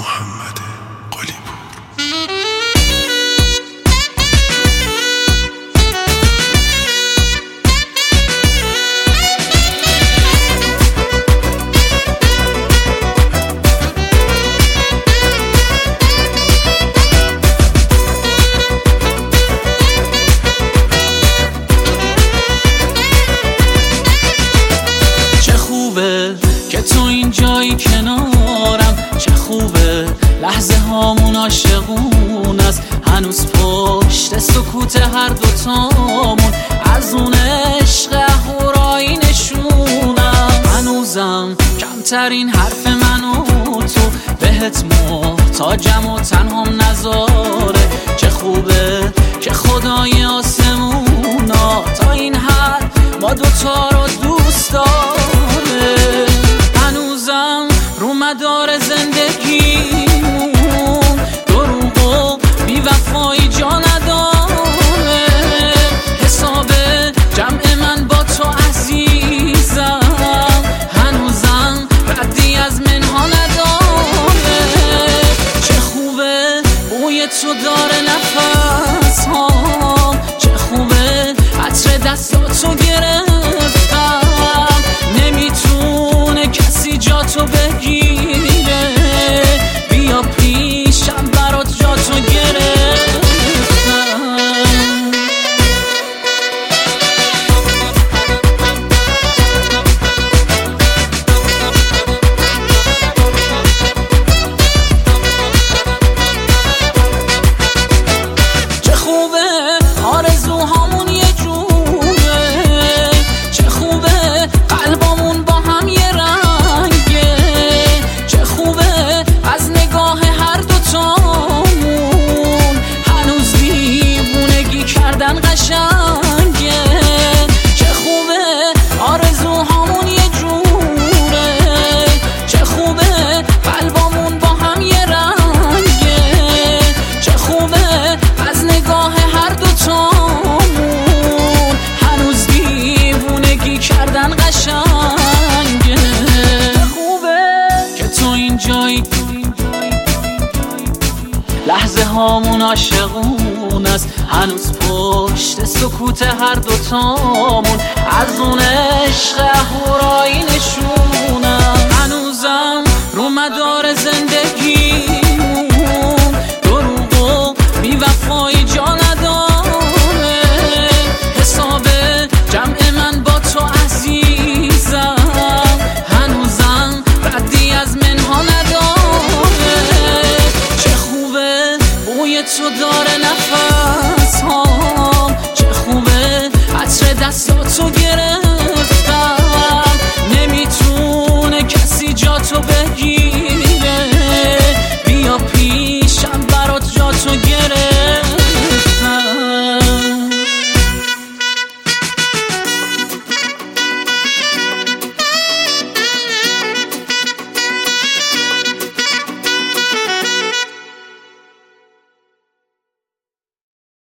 محمد قلی‌پور. که تو اینجایی کنارم، چه خوبه لحظه هامون عاشقون است، هنوز پشت سکوت هر دوتامون از اون عشق اهورایی نشونم. هنوزم کمترین حرف من و تو بهت محتاجم و تنهام نذاره. چه خوبه که خدای آسمونا تا این حد ما دوتا رو دوست داره. هنوزم رو مدار زندگیمون دروغ و بی‌وفایی جا نداره. حساب جمع من با تو عزیزم هنوزم ردی از منها نداره. چه خوبه بوی تو داره نفس هام، چه خوبه عطر دستاتو گرفتم، نمیتونه کسی جاتو بگیره. بیا پیشم برات جاتو گرفتم. چه خوبه آرزوهامون یه جوره، چه خوبه قلبامون با هم یه رنگه، چه خوبه از نگاه هر دوتامون هنوز دیوونگی کردن قشنگه. چه خوبه آرزوهامون یه جوره، چه خوبه قلبامون با هم یه رنگه، چه خوبه از نگاه هر دوتامون هنوز دیوونگی کردن قشنگه. خوبه که تو اینجایی، لحظه هامون عاشقون است، هنوز پشت سکوت هر دوتامون از اون عشق اهورایی نشونم. هنوزم رو مدار زندگیمون دروغ و بی‌وفایی جا نداره. حساب جمع من با تو عزیزم هنوزم ردی از منها نداره. چه خوبه بوی تو داره نفس هام، چه خوبه عطر دستاتو گرفتم،